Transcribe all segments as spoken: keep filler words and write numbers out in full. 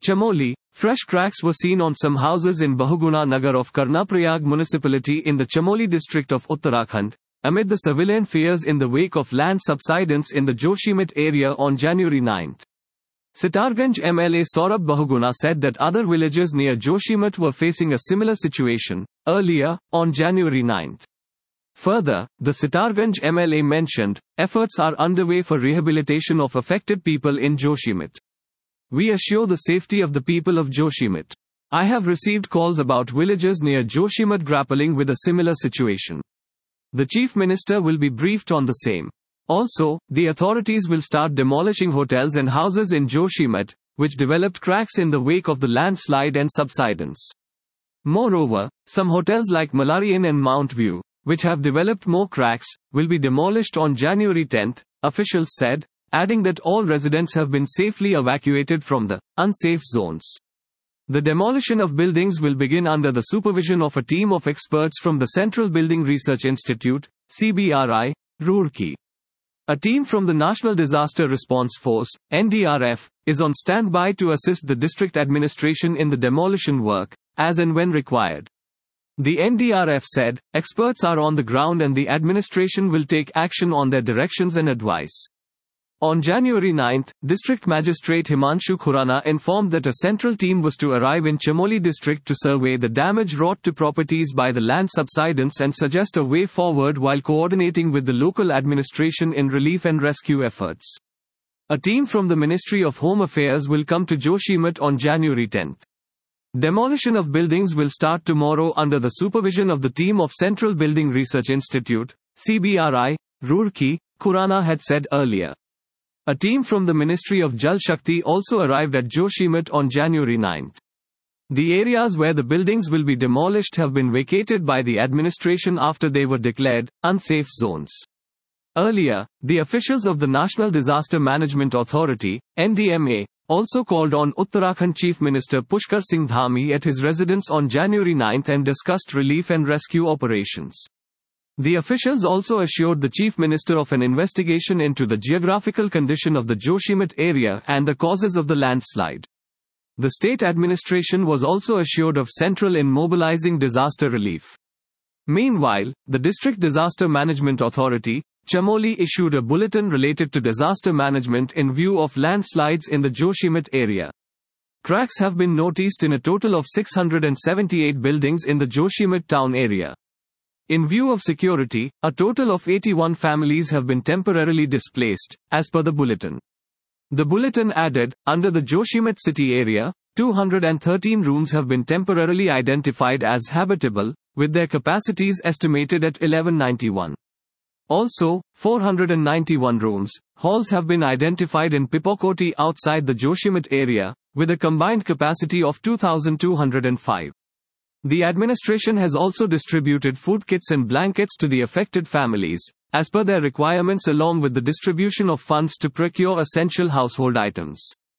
Chamoli, fresh cracks were seen on some houses in Bahuguna Nagar of Karnaprayag municipality in the Chamoli district of Uttarakhand, amid the civilian fears in the wake of land subsidence in the Joshimat area on January ninth. Sitarganj M L A Saurabh Bahuguna said that other villages near Joshimat were facing a similar situation, earlier, on January ninth. Further, the Sitarganj M L A mentioned, efforts are underway for rehabilitation of affected people in Joshimat. We assure the safety of the people of Joshimat. I have received calls about villages near Joshimat grappling with a similar situation. The Chief Minister will be briefed on the same. Also, the authorities will start demolishing hotels and houses in Joshimat, which developed cracks in the wake of the landslide and subsidence. Moreover, some hotels like Malari Inn and Mount View, which have developed more cracks, will be demolished on January tenth, officials said, adding that all residents have been safely evacuated from the unsafe zones. The demolition of buildings will begin under the supervision of a team of experts from the Central Building Research Institute, C B R I, Roorkee. A team from the National Disaster Response Force, N D R F, is on standby to assist the district administration in the demolition work, as and when required. The N D R F said, experts are on the ground and the administration will take action on their directions and advice. On January ninth, District Magistrate Himanshu Khurana informed that a central team was to arrive in Chamoli district to survey the damage wrought to properties by the land subsidence and suggest a way forward while coordinating with the local administration in relief and rescue efforts. A team from the Ministry of Home Affairs will come to Joshimat on January tenth. Demolition of buildings will start tomorrow under the supervision of the team of Central Building Research Institute, C B R I, Roorkee, Khurana had said earlier. A team from the Ministry of Jal Shakti also arrived at Joshimat on January ninth. The areas where the buildings will be demolished have been vacated by the administration after they were declared unsafe zones. Earlier, the officials of the National Disaster Management Authority, N D M A, also called on Uttarakhand Chief Minister Pushkar Singh Dhami at his residence on January ninth and discussed relief and rescue operations. The officials also assured the Chief Minister of an investigation into the geographical condition of the Joshimat area and the causes of the landslide. The state administration was also assured of central in mobilizing disaster relief. Meanwhile, the District Disaster Management Authority, Chamoli, issued a bulletin related to disaster management in view of landslides in the Joshimat area. Cracks have been noticed in a total of six hundred seventy-eight buildings in the Joshimat town area. In view of security, a total of eighty-one families have been temporarily displaced, as per the bulletin. The bulletin added, under the Joshimat city area, two hundred thirteen rooms have been temporarily identified as habitable, with their capacities estimated at eleven ninety-one. Also, four hundred ninety-one rooms, halls have been identified in Pipokoti outside the Joshimat area, with a combined capacity of two thousand two hundred five. The administration has also distributed food kits and blankets to the affected families, as per their requirements, along with the distribution of funds to procure essential household items.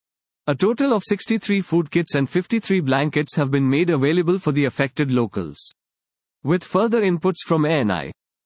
A total of sixty-three food kits and fifty-three blankets have been made available for the affected locals. With further inputs from A N I,